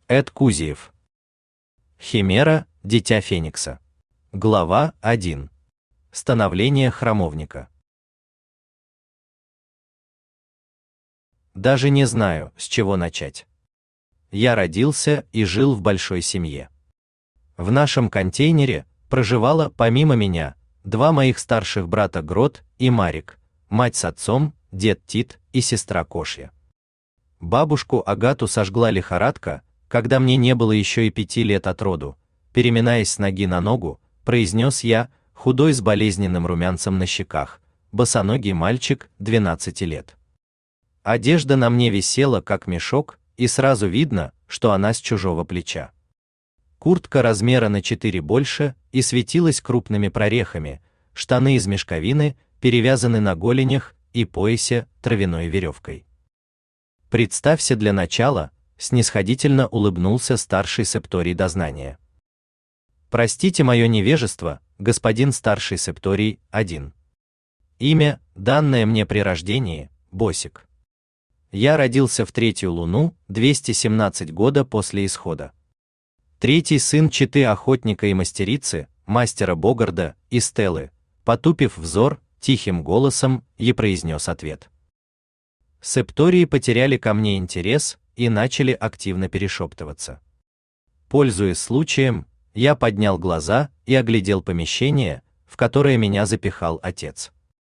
Эд Кузиев. Химера, дитя Феникса. Глава 1. Становление храмовника. Даже не знаю, с чего начать. Я родился и жил в большой семье. В нашем контейнере проживало, помимо меня, два моих старших брата Грот и Марик, мать с отцом, дед Тит и сестра Кошья. Бабушку Агату сожгла лихорадка, когда мне не было еще и 5 лет от роду. Переминаясь с ноги на ногу, произнес я, худой с болезненным румянцем на щеках, босоногий мальчик 12 лет. Одежда на мне висела как мешок, и сразу видно, что она с чужого плеча. Куртка размера на 4 больше и светилась крупными прорехами, штаны из мешковины перевязаны на голенях и поясе травяной веревкой. Представься для начала, снисходительно улыбнулся старший септорий дознания. Простите мое невежество, господин старший септорий 1. Имя, данное мне при рождении, Босик. Я родился в третью луну, 217 года после исхода. Третий сын четы охотника и мастерицы, мастера Богарда и Стеллы, потупив взор, тихим голосом и произнес ответ. Септории потеряли ко мне интерес и начали активно перешептываться. Пользуясь случаем, я поднял глаза и оглядел помещение, в которое меня запихал отец.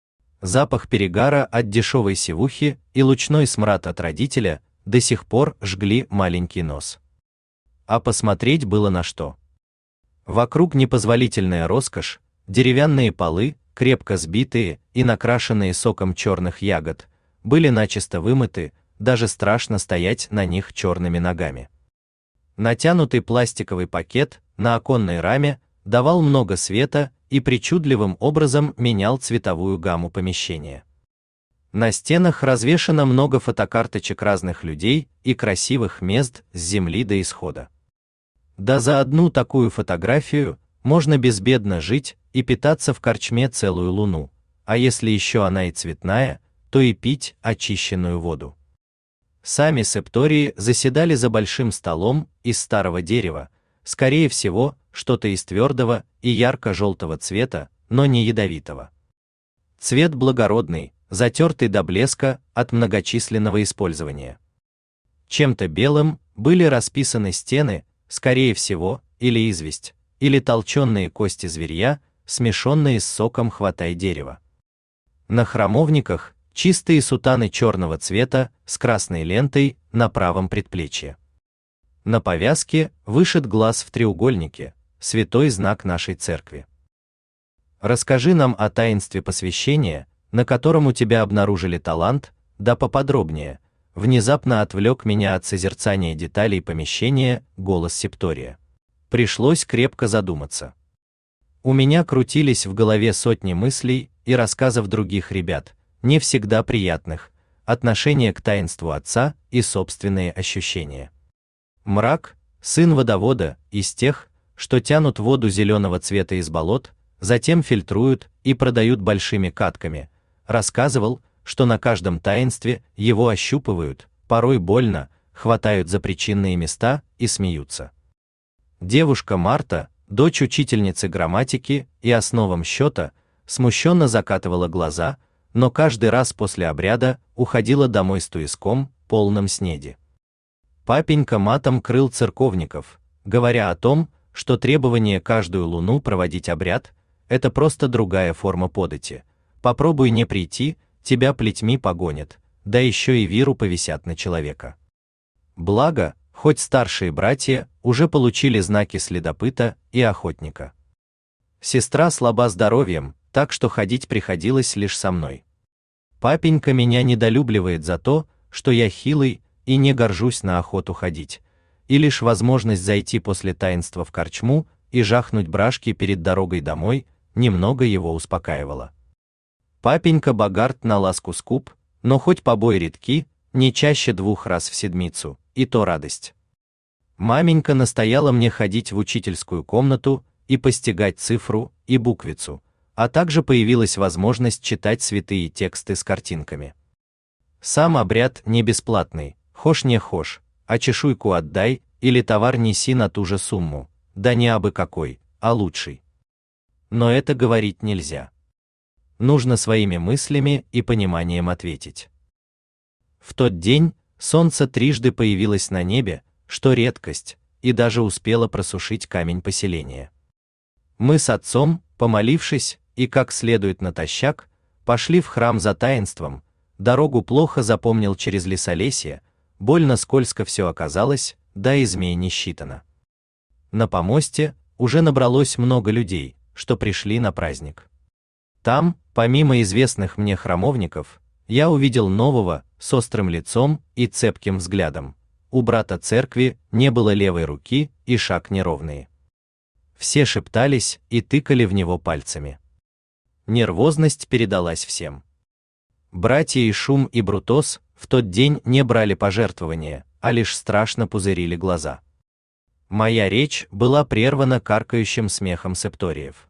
Запах перегара от дешевой севухи и лучной смрад от родителя до сих пор жгли маленький нос. А посмотреть было на что. Вокруг непозволительная роскошь, деревянные полы, крепко сбитые и накрашенные соком черных ягод, были начисто вымыты, даже страшно стоять на них черными ногами. Натянутый пластиковый пакет на оконной раме давал много света и причудливым образом менял цветовую гамму помещения. На стенах развешано много фотокарточек разных людей и красивых мест с земли до исхода. Да за одну такую фотографию можно безбедно жить и питаться в корчме целую луну, а если еще она и цветная, то и пить очищенную воду. Сами септории заседали за большим столом из старого дерева, скорее всего, что-то из твердого и ярко-желтого цвета, но не ядовитого. Цвет благородный, затертый до блеска от многочисленного использования. Чем-то белым были расписаны стены, скорее всего, или известь, или толченые кости зверья, смешенные с соком хватай дерева. На храмовниках чистые сутаны черного цвета с красной лентой на правом предплечье. На повязке вышит глаз в треугольнике, святой знак нашей церкви. Расскажи нам о таинстве посвящения, на котором у тебя обнаружили талант, да поподробнее. Внезапно отвлек меня от созерцания деталей помещения голос септория. Пришлось крепко задуматься. У меня крутились в голове сотни мыслей и рассказов других ребят, не всегда приятных, отношение к таинству отца и собственные ощущения. Мрак, сын водовода, из тех, что тянут воду зеленого цвета из болот, затем фильтруют и продают большими катками, рассказывал, что на каждом таинстве его ощупывают, порой больно, хватают за причинные места и смеются. Девушка Марта, дочь учительницы грамматики и основам счета, смущенно закатывала глаза, но каждый раз после обряда уходила домой с туиском, полным снеди. Папенька матом крыл церковников, говоря о том, что требование каждую луну проводить обряд – это просто другая форма подати. Попробуй не прийти, тебя плетьми погонят, да еще и виру повесят на человека. Благо, хоть старшие братья уже получили знаки следопыта и охотника. Сестра слаба здоровьем, так что ходить приходилось лишь со мной. Папенька меня недолюбливает за то, что я хилый и не горжусь на охоту ходить, и лишь возможность зайти после таинства в корчму и жахнуть брашки перед дорогой домой немного его успокаивала. Папенька Богарт на ласку скуп, но хоть побои редки, не чаще 2 раз в седмицу, и то радость. Маменька настояла мне ходить в учительскую комнату и постигать цифру и буквицу, а также появилась возможность читать святые тексты с картинками. Сам обряд не бесплатный, хошь не хошь, а чешуйку отдай или товар неси на ту же сумму, да не абы какой, а лучший. Но это говорить нельзя. Нужно своими мыслями и пониманием ответить. В тот день солнце трижды появилось на небе, что редкость, и даже успело просушить камень поселения. Мы с отцом, помолившись и как следует натощак, пошли в храм за таинством. Дорогу плохо запомнил через лесолесье, больно скользко все оказалось, да и змей не считано. На помосте уже набралось много людей, что пришли на праздник. Там, помимо известных мне храмовников, я увидел нового, с острым лицом и цепким взглядом. У брата церкви не было левой руки и шаг неровный. Все шептались и тыкали в него пальцами. Нервозность передалась всем. Братья Ишум и Брутос в тот день не брали пожертвования, а лишь страшно пузырили глаза. Моя речь была прервана каркающим смехом септориев.